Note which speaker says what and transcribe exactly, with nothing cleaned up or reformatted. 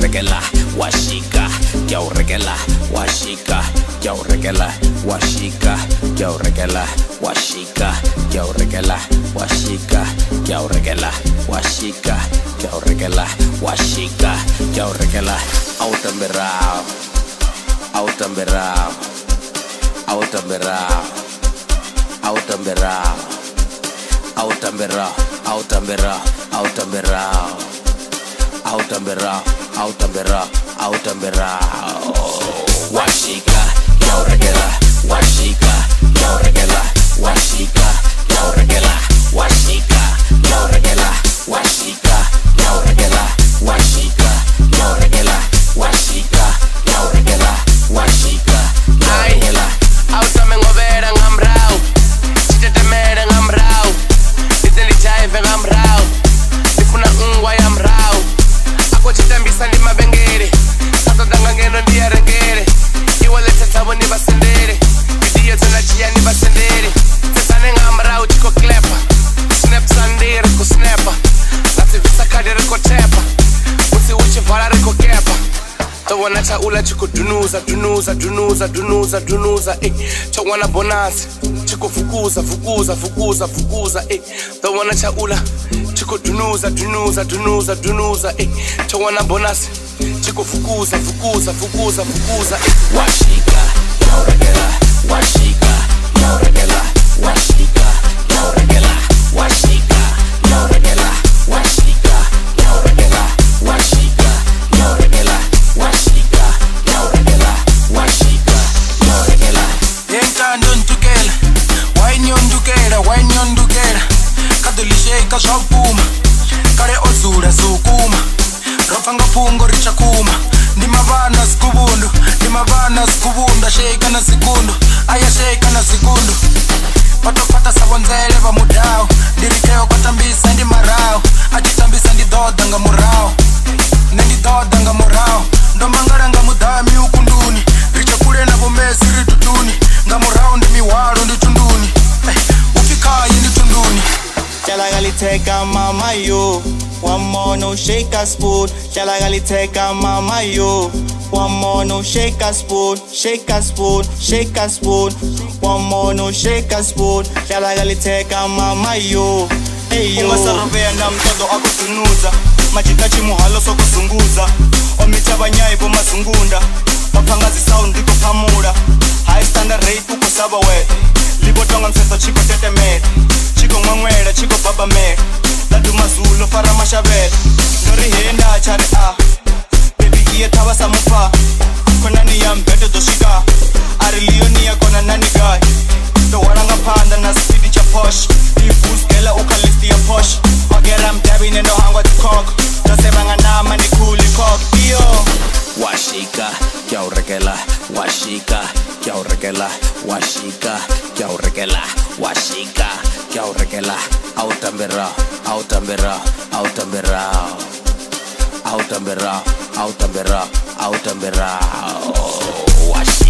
Speaker 1: regela washika kya regela washika kya regela washika kya regela washika kya regela washika kya regela washika kya regela washika kya regela autamberao autamberao autamberao autamberao autamberao autamberao autamberao autamberao autamberao autamberao washika kya regela washika kya regela washika kya regela washika kya regela washika kya regela washika kya regela washika kya regela washika kya regela
Speaker 2: autamengobera ngamrao chitetemere ngamrao itelichaive ngamrao ndifuna ungwa ya mrao ako chitambisa ndi mabengere satodanga ngeno ndiyarengere iwalete tabo ni basendere idiyo tonachia ni basendere tesane ngamrao chiko klepa snap sandere ko snapa lativisa kadi riko tepa usi uchi vala riko kepa Tawana cha ula chiko dunuza, dunuza, dunuza, dunuza, dunuza, eh. Tawana bonanza, chiko fukuza, fukuza, fukuza, fukuza, eh. Tawana cha ula chiko dunuza, dunuza, dunuza, dunuza, eh. Tawana bonanza, chiko fukuza, fukuza, fukuza, fukuza, eh.
Speaker 1: Washika, kya regela, washika, kya regela, washika, kya regela, washika, kya regela, washika, kya regela, washika, kya regela. Washika, kya regela, washika, kya regela.
Speaker 3: Entando ntukela, wainyo ndukela, wainyo ndukela. Kadulisheka zwapuma, kare ozura zokuma. Rofanga fungo richa kuma. Ndi mabana sikubundu, ndi mabana sikubunda. Sheka na sekundu, aya sheka na sekundu. Pato pata sabonzele va mudao. Dirikeo kwa tambisa ndi marao. Ajitambisa ndi doda nga murao. Nendi doda nga murao. Ndomangara nga mudami ukunduni. Riche kule na bomesi ritutuni. Nga murao ndi miwaro ndi tunduni. Eh, ufikaye ndi tunduni.
Speaker 4: Chala gali teka mama yo. One more no shake a spoon. Chala gali teka mama yo. One more no shake a spoon. Shake a spoon, shake a spoon. One more no shake a spoon. Chala gali teka mama yo. Hey yo.
Speaker 5: Ungasarobea na mtoto akutunuza. Machitachi muhalo soko sunguza. Omitabanyai bo masungunda. Mapangazi sound diko pamura. High standard rate uko saba we. Libotonga mseso chiko tete me. Chiko ngwangwera chiko baba me. Ladu mazulo fara mashabet. Nori henda achare a. Baby iye tawa samufa. Kona ni ya mbeto doshika. Arilio ni ya kona nani guy. Do waranga panda na speedy cha posh. Ifus kela ukalisti ya posh. Magera mdabi nendo hangwa tikok. Dosebanga nama ni kuli kok. Iyo
Speaker 1: Washika, kya regela, washika, kya regela, washika, kya regela, washika, kya regela, autamberao, autamberao, autamberao, autamberao, autamberao, autamberao, washika.